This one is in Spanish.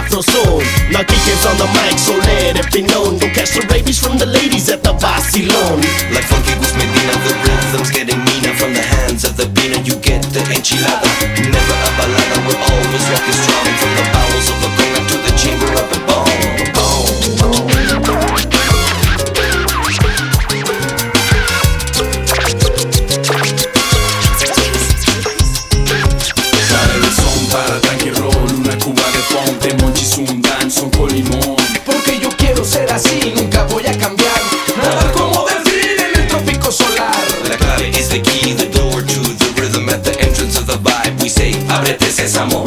sabrosón. Now Kike's on the mic, so let it be known. Don't catch the rabies from the ladies at the vacilón. Like Funky Gus Medina, the rhythm's getting meaner. From the hands of the beaner, you get the enchilada. Never a balada, we're always rocking strong. From the bowels of the conga to the chamber of the bone. Para tanque roll, una cuba de ponte, monchis, un danzón con limón. Porque yo quiero ser así, nunca voy a cambiar. Nada como delfín en el trópico solar. La clave is the key, the door to the rhythm. At the entrance of the vibe, we say, ábrete sésamo.